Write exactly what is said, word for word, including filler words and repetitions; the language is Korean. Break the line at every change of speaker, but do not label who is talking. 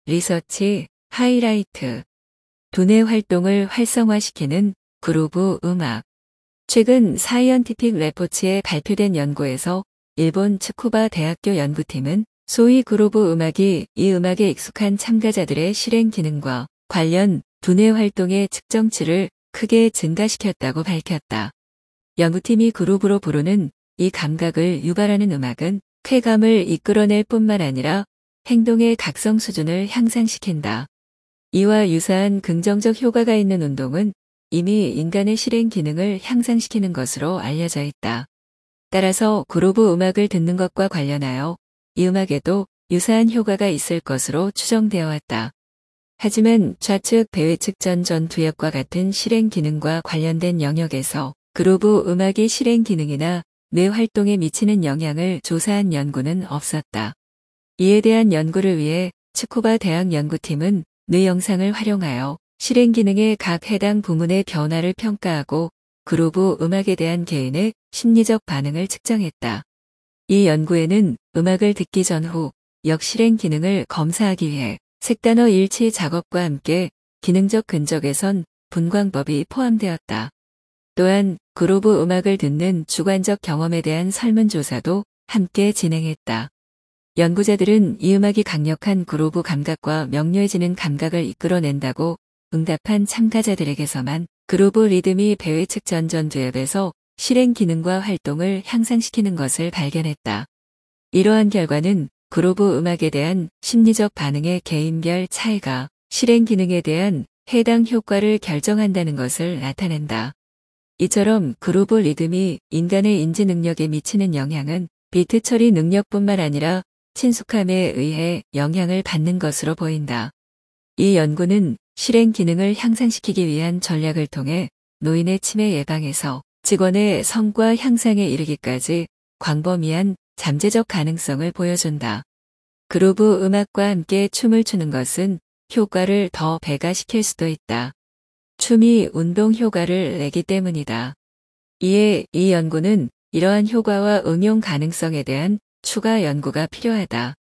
리서치, 하이라이트. 두뇌 활동을 활성화시키는 그루브 음악. 최근 사이언티픽 레포츠에 발표된 연구에서 일본 츠쿠바 대학교 연구팀은 소위 그루브 음악이 이 음악에 익숙한 참가자들의 실행 기능과 관련 두뇌 활동의 측정치를 크게 증가시켰다고 밝혔다. 연구팀이 그루브로 부르는 이 감각을 유발하는 음악은 쾌감을 이끌어낼 뿐만 아니라 행동의 각성 수준을 향상시킨다. 이와 유사한 긍정적 효과가 있는 운동은 이미 인간의 실행 기능을 향상시키는 것으로 알려져 있다. 따라서 그루브 음악을 듣는 것과 관련하여 이 음악에도 유사한 효과가 있을 것으로 추정되어 왔다. 하지만 좌측 배회측 전전 두엽과 같은 실행 기능과 관련된 영역에서 그루브 음악의 실행 기능이나 뇌 활동에 미치는 영향을 조사한 연구는 없었다. 이에 대한 연구를 위해 츠쿠바 대학 연구팀은 뇌 영상을 활용하여 실행 기능의 각 해당 부문의 변화를 평가하고 그루브 음악에 대한 개인의 심리적 반응을 측정했다. 이 연구에는 음악을 듣기 전후 역실행 기능을 검사하기 위해 색단어 일치 작업과 함께 기능적 근적 개선 분광법이 포함되었다. 또한 그루브 음악을 듣는 주관적 경험에 대한 설문조사도 함께 진행했다. 연구자들은 이 음악이 강력한 그루브 감각과 명료해지는 감각을 이끌어낸다고 응답한 참가자들에게서만 그루브 리듬이 배회측 전전두엽에서 실행 기능과 활동을 향상시키는 것을 발견했다. 이러한 결과는 그루브 음악에 대한 심리적 반응의 개인별 차이가 실행 기능에 대한 해당 효과를 결정한다는 것을 나타낸다. 이처럼 그루브 리듬이 인간의 인지 능력에 미치는 영향은 비트 처리 능력뿐만 아니라 친숙함에 의해 영향을 받는 것으로 보인다. 이 연구는 실행 기능을 향상시키기 위한 전략을 통해 노인의 치매 예방에서 직원의 성과 향상에 이르기까지 광범위한 잠재적 가능성을 보여준다. 그루브 음악과 함께 춤을 추는 것은 효과를 더 배가시킬 수도 있다. 춤이 운동 효과를 내기 때문이다. 이에 이 연구는 이러한 효과와 응용 가능성에 대한 추가 연구가 필요하다.